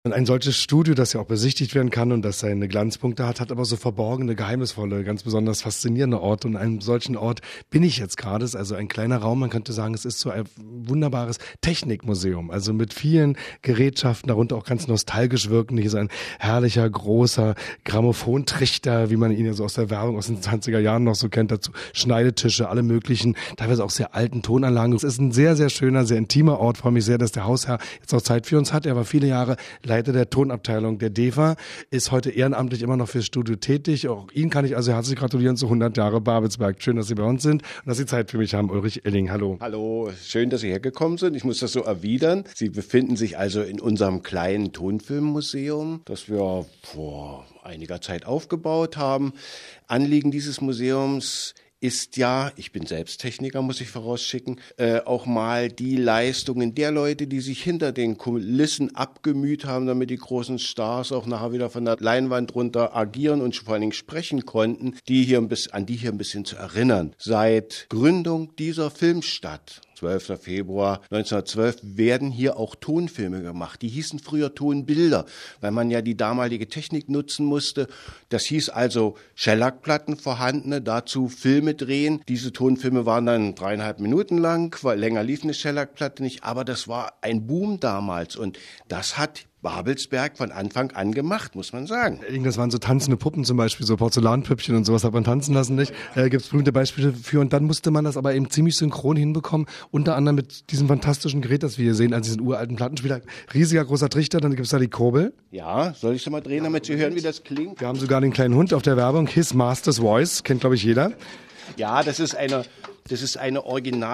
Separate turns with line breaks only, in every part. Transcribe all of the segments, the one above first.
Und ein solches Studio, das ja auch besichtigt werden kann und das seine Glanzpunkte hat, hat aber so verborgene, geheimnisvolle, ganz besonders faszinierende Orte. Und an einem solchen Ort bin ich jetzt gerade. Es ist also ein kleiner Raum. Man könnte sagen, es ist so ein wunderbares Technikmuseum. Also mit vielen Gerätschaften, darunter auch ganz nostalgisch wirken. Hier ist ein herrlicher, großer Grammophontrichter, wie man ihn ja so aus der Werbung aus den 20er Jahren noch so kennt. Dazu Schneidetische, alle möglichen, teilweise auch sehr alten Tonanlagen. Es ist ein sehr, sehr schöner, sehr intimer Ort. Ich freue mich sehr, dass der Hausherr jetzt auch Zeit für uns hat. Er war viele Jahre Leiter der Tonabteilung der DEFA, ist heute ehrenamtlich immer noch fürs Studio tätig. Auch Ihnen kann ich also herzlich gratulieren zu 100 Jahre Babelsberg. Schön, dass Sie bei uns sind und dass Sie Zeit für mich haben. Ulrich Illing, hallo.
Hallo, schön, dass Sie hergekommen sind. Ich muss das so erwidern. Sie befinden sich also in unserem kleinen Tonfilmmuseum, das wir vor einiger Zeit aufgebaut haben. Anliegen dieses Museums ist ja, ich bin selbst Techniker, muss ich vorausschicken, auch mal die Leistungen der Leute, die sich hinter den Kulissen abgemüht haben, damit die großen Stars auch nachher wieder von der Leinwand runter agieren und vor allen Dingen sprechen konnten, an die hier ein bisschen zu erinnern. Seit Gründung dieser Filmstadt 12. Februar 1912 werden hier auch Tonfilme gemacht. Die hießen früher Tonbilder, weil man ja die damalige Technik nutzen musste. Das hieß also Schellackplatten vorhandene, dazu Filme drehen. Diese Tonfilme waren dann 3,5 Minuten lang, weil länger lief eine Schellackplatte nicht. Aber das war ein Boom damals und das hat Babelsberg von Anfang an gemacht, muss man sagen.
Das waren so tanzende Puppen zum Beispiel, so Porzellanpüppchen und sowas hat man tanzen lassen, nicht? Gibt es berühmte Beispiele für und dann musste man das aber eben ziemlich synchron hinbekommen, unter anderem mit diesem fantastischen Gerät, das wir hier sehen, also diesen uralten Plattenspieler, riesiger großer Trichter, dann gibt es da die Kurbel.
Ja, soll ich es mal drehen, damit Sie hören, wie das klingt?
Wir haben sogar den kleinen Hund auf der Werbung, His Master's Voice, kennt glaube ich jeder.
Ja, das ist eine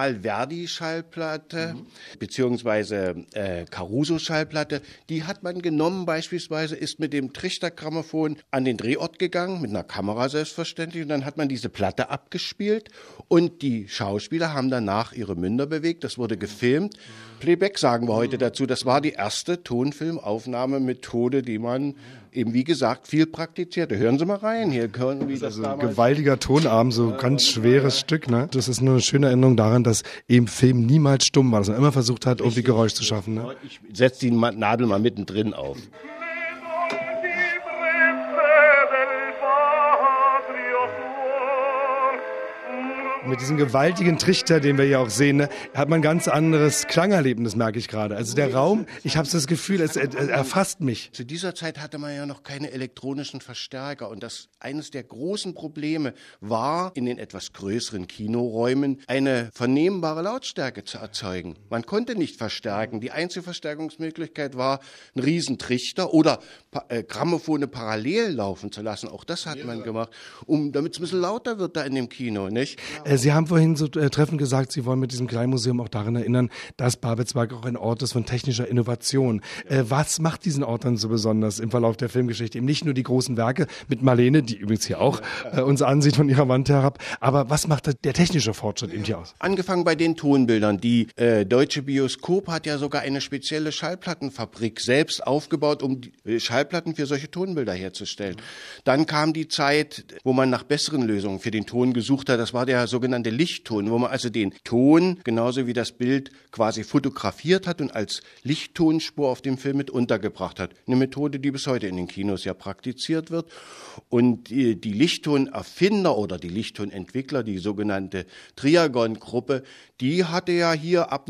Original-Verdi-Schallplatte, beziehungsweise Caruso-Schallplatte. Die hat man genommen beispielsweise, ist mit dem Trichtergrammophon an den Drehort gegangen, mit einer Kamera selbstverständlich, und dann hat man diese Platte abgespielt und die Schauspieler haben danach ihre Münder bewegt, das wurde gefilmt. Playback sagen wir heute dazu, das war die erste Tonfilmaufnahmemethode, die man eben, wie gesagt, viel praktizierte. Hören Sie mal rein, hier können wir das
ein gewaltiger Tonarm, so ganz schweres Stück, ne? Das ist nur eine schöne Erinnerung daran, dass eben Film niemals stumm war, dass man immer versucht hat, irgendwie Geräusch zu schaffen, ne?
Ich setze die Nadel mal mittendrin auf.
Mit diesem gewaltigen Trichter, den wir hier auch sehen, ne, hat man ein ganz anderes Klangerlebnis, merke ich gerade. Also der Raum, ich habe das Gefühl, es erfasst mich.
Zu dieser Zeit hatte man ja noch keine elektronischen Verstärker und eines der großen Probleme war, in den etwas größeren Kinoräumen eine vernehmbare Lautstärke zu erzeugen. Man konnte nicht verstärken. Die einzige Verstärkungsmöglichkeit war, einen riesen Trichter oder Grammophone parallel laufen zu lassen. Auch das hat man gemacht, damit es ein bisschen lauter wird da in dem Kino, nicht?
Sie haben vorhin so treffend gesagt, Sie wollen mit diesem Kleinmuseum auch daran erinnern, dass Babelsberg auch ein Ort ist von technischer Innovation. Was macht diesen Ort dann so besonders im Verlauf der Filmgeschichte? Eben nicht nur die großen Werke mit Marlene, die übrigens hier auch uns ansieht von ihrer Wand herab, aber was macht der technische Fortschritt eben hier aus?
Angefangen bei den Tonbildern. Die Deutsche Bioskop hat ja sogar eine spezielle Schallplattenfabrik selbst aufgebaut, um Schallplatten für solche Tonbilder herzustellen. Dann kam die Zeit, wo man nach besseren Lösungen für den Ton gesucht hat. Das war der sogenannte Lichtton, wo man also den Ton genauso wie das Bild quasi fotografiert hat und als Lichttonspur auf dem Film mit untergebracht hat. Eine Methode, die bis heute in den Kinos ja praktiziert wird. Und die Lichttonerfinder oder die Lichttonentwickler, die sogenannte Triagon-Gruppe, die hatte ja hier ab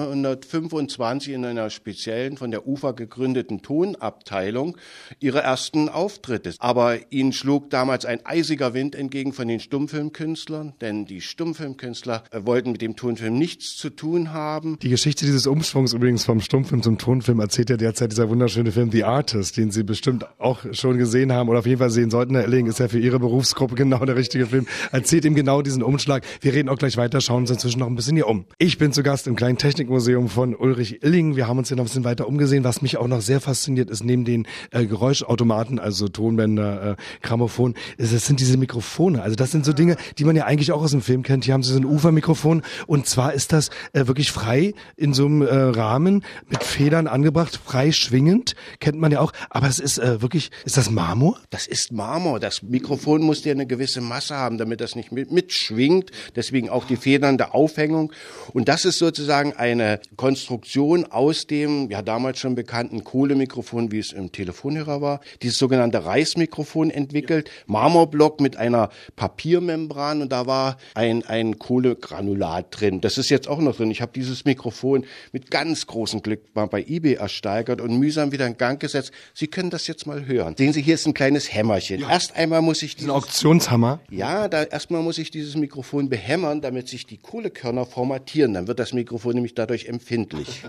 1925 in einer speziellen, von der UFA gegründeten Tonabteilung ihre ersten Auftritte. Aber ihnen schlug damals ein eisiger Wind entgegen von den Stummfilmkünstlern, denn die Stummfilmkünstler wollten mit dem Tonfilm nichts zu tun haben.
Die Geschichte dieses Umschwungs übrigens vom Stummfilm zum Tonfilm erzählt ja derzeit dieser wunderschöne Film The Artist, den Sie bestimmt auch schon gesehen haben oder auf jeden Fall sehen sollten. Herr Illing, ist ja für Ihre Berufsgruppe genau der richtige Film. Erzählt ihm genau diesen Umschlag. Wir reden auch gleich weiter, schauen uns inzwischen noch ein bisschen hier um. Ich bin zu Gast im kleinen Technikmuseum von Ulrich Illing. Wir haben uns hier noch ein bisschen weiter umgesehen. Was mich auch noch sehr fasziniert ist, neben den Geräuschautomaten, also Tonbänder, Grammophon, es sind diese Mikrofone. Also das sind so Dinge, die man ja eigentlich auch aus dem dem Film kennt, hier haben sie so ein Ufermikrofon und zwar ist das wirklich frei in so einem Rahmen mit Federn angebracht, frei schwingend, kennt man ja auch, aber es ist wirklich, ist das Marmor?
Das ist Marmor, das Mikrofon muss ja eine gewisse Masse haben, damit das nicht mitschwingt, deswegen auch die federnde Aufhängung und das ist sozusagen eine Konstruktion aus dem, ja damals schon bekannten Kohlemikrofon, wie es im Telefonhörer war, dieses sogenannte Reismikrofon entwickelt, Marmorblock mit einer Papiermembran und da war ein Kohlegranulat drin. Das ist jetzt auch noch drin. Ich habe dieses Mikrofon mit ganz großem Glück mal bei eBay ersteigert und mühsam wieder in Gang gesetzt. Sie können das jetzt mal hören. Sehen Sie, hier ist ein kleines Hämmerchen. Ja. Erst einmal muss ich
ein Auktionshammer?
Ja, erstmal muss ich dieses Mikrofon behämmern, damit sich die Kohlekörner formatieren. Dann wird das Mikrofon nämlich dadurch empfindlich.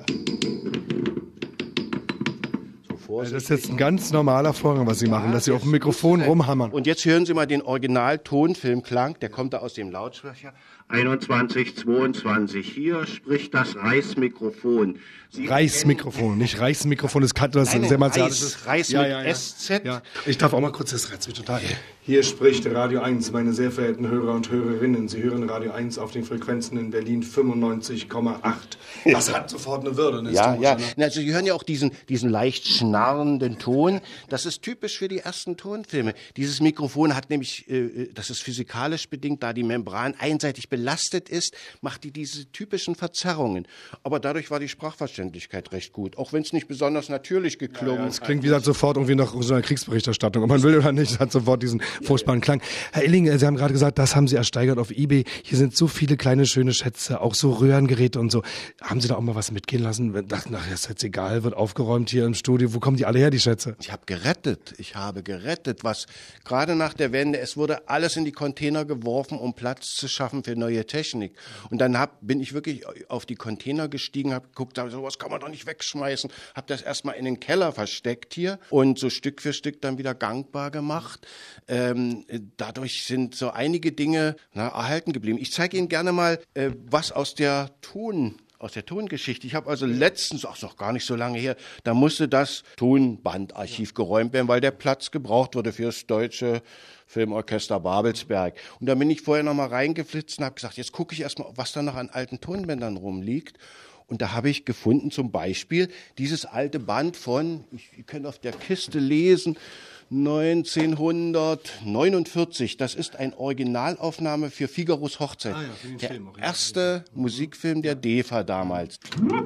Das ist jetzt ein ganz normaler Vorgang, was Sie machen, dass Sie auf dem Mikrofon rumhammern.
Und jetzt hören Sie mal den Original-Tonfilmklang, der kommt da aus dem Lautsprecher. 21, 22, hier spricht das Reismikrofon.
Reismikrofon, nicht Reichsmikrofon, das sehr martialisches.
Reis mit SZ.
Ja. Ich darf auch mal kurz, das reizt mich total. Hier spricht Radio 1, meine sehr verehrten Hörer und Hörerinnen. Sie hören Radio 1 auf den Frequenzen in Berlin 95,8. Das hat sofort eine Würde.
Ja. Also Sie hören ja auch diesen leicht schnarrenden Ton. Das ist typisch für die ersten Tonfilme. Dieses Mikrofon hat nämlich, das ist physikalisch bedingt, da die Membran einseitig belastet ist, macht die diese typischen Verzerrungen. Aber dadurch war die Sprachverständlichkeit recht gut, auch wenn es nicht besonders natürlich geklungen hat.
Es klingt wie gesagt sofort irgendwie nach so einer Kriegsberichterstattung, ob man will oder nicht, hat sofort diesen furchtbaren Klang. Herr Illing, Sie haben gerade gesagt, das haben Sie ersteigert auf eBay. Hier sind so viele kleine schöne Schätze, auch so Röhrengeräte und so. Haben Sie da auch mal was mitgehen lassen? Dachten, ach, ist jetzt egal, wird aufgeräumt hier im Studio. Wo kommen die alle her, die Schätze?
Ich habe gerettet, was gerade nach der Wende, es wurde alles in die Container geworfen, um Platz zu schaffen für neue Technik. Und dann bin ich wirklich auf die Container gestiegen, habe geguckt, sowas kann man doch nicht wegschmeißen, habe das erstmal in den Keller versteckt hier und so Stück für Stück dann wieder gangbar gemacht. Dadurch sind so einige Dinge erhalten geblieben. Ich zeige Ihnen gerne mal was aus der Tongeschichte. Ich habe also letztens, ist noch gar nicht so lange her, da musste das Tonbandarchiv geräumt werden, weil der Platz gebraucht wurde für das Deutsche Filmorchester Babelsberg. Und da bin ich vorher noch mal reingeflitzt und habe gesagt, jetzt gucke ich erstmal, was da noch an alten Tonbändern rumliegt. Und da habe ich gefunden zum Beispiel dieses alte Band von, ihr könnt auf der Kiste lesen, 1949. Das ist eine Originalaufnahme für Figaros Hochzeit. Der erste Musikfilm der DEFA damals.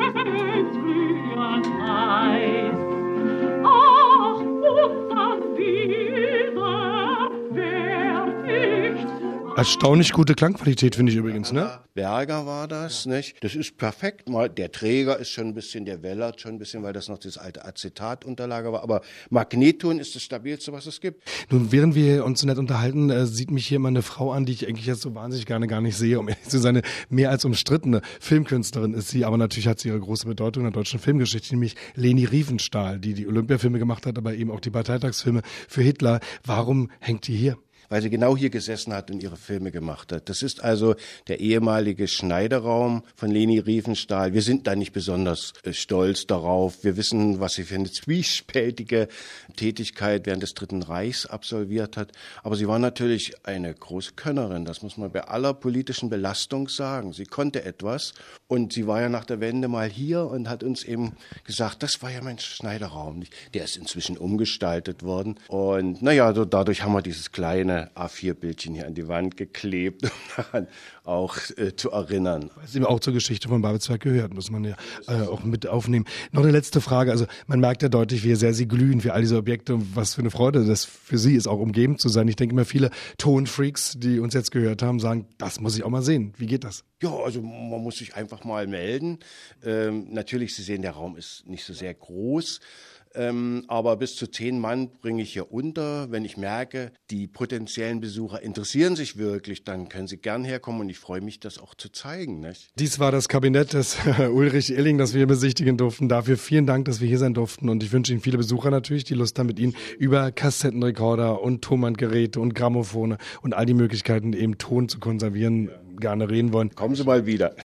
Erstaunlich gute Klangqualität, finde ich übrigens, ne?
Berger war das, nicht? Das ist perfekt. Der Träger ist schon ein bisschen, der wellert schon ein bisschen, weil das noch das alte Acetatunterlage war. Aber Magnetton ist das stabilste, was es gibt.
Nun, während wir uns so nett unterhalten, sieht mich hier mal eine Frau an, die ich eigentlich jetzt so wahnsinnig gerne gar nicht sehe. Um ehrlich zu sein, mehr als umstrittene Filmkünstlerin ist sie. Aber natürlich hat sie ihre große Bedeutung in der deutschen Filmgeschichte, nämlich Leni Riefenstahl, die Olympiafilme gemacht hat, aber eben auch die Parteitagsfilme für Hitler. Warum hängt die hier?
Weil sie genau hier gesessen hat und ihre Filme gemacht hat. Das ist also der ehemalige Schneideraum von Leni Riefenstahl. Wir sind da nicht besonders stolz darauf. Wir wissen, was sie für eine zwiespältige Tätigkeit während des Dritten Reichs absolviert hat. Aber sie war natürlich eine große Könnerin. Das muss man bei aller politischen Belastung sagen. Sie konnte etwas und sie war ja nach der Wende mal hier und hat uns eben gesagt, das war ja mein Schneideraum. Der ist inzwischen umgestaltet worden. Und dadurch haben wir dieses kleine A4-Bildchen hier an die Wand geklebt, um daran auch zu erinnern.
Was eben auch zur Geschichte von Babelsberg gehört, muss man ja auch mit aufnehmen. Noch eine letzte Frage. Also man merkt ja deutlich, wie sehr Sie glühen für all diese Objekte und was für eine Freude das für Sie ist, auch umgeben zu sein. Ich denke mal, viele Tonfreaks, die uns jetzt gehört haben, sagen, das muss ich auch mal sehen. Wie geht das?
Ja, also man muss sich einfach mal melden. Natürlich, Sie sehen, der Raum ist nicht so sehr groß. Aber bis zu 10 Mann bringe ich hier unter. Wenn ich merke, die potenziellen Besucher interessieren sich wirklich, dann können sie gern herkommen und ich freue mich, das auch zu zeigen. Nicht?
Dies war das Kabinett des Ulrich Illing, das wir besichtigen durften. Dafür vielen Dank, dass wir hier sein durften und ich wünsche Ihnen viele Besucher natürlich, die Lust haben, mit Ihnen über Kassettenrekorder und Tonbandgeräte und Grammophone und all die Möglichkeiten, eben Ton zu konservieren, gerne reden wollen.
Kommen Sie mal wieder.